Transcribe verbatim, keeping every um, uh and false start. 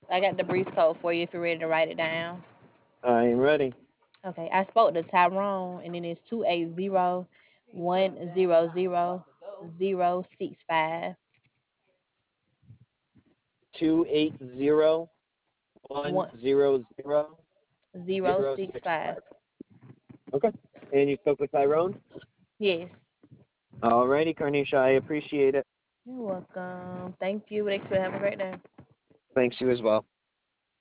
I got the brief code for you if you're ready to write it down. I am ready. Okay, I spoke to Tyrone, and then it's two eight zero one zero zero zero six five Two eight zero one one zero zero zero zero six six five. five. Okay. And you spoke with Tyrone? Yes. Alrighty, Carnisha, I appreciate it. You're welcome. Thank you. Thanks for having a great day. Thanks you as well.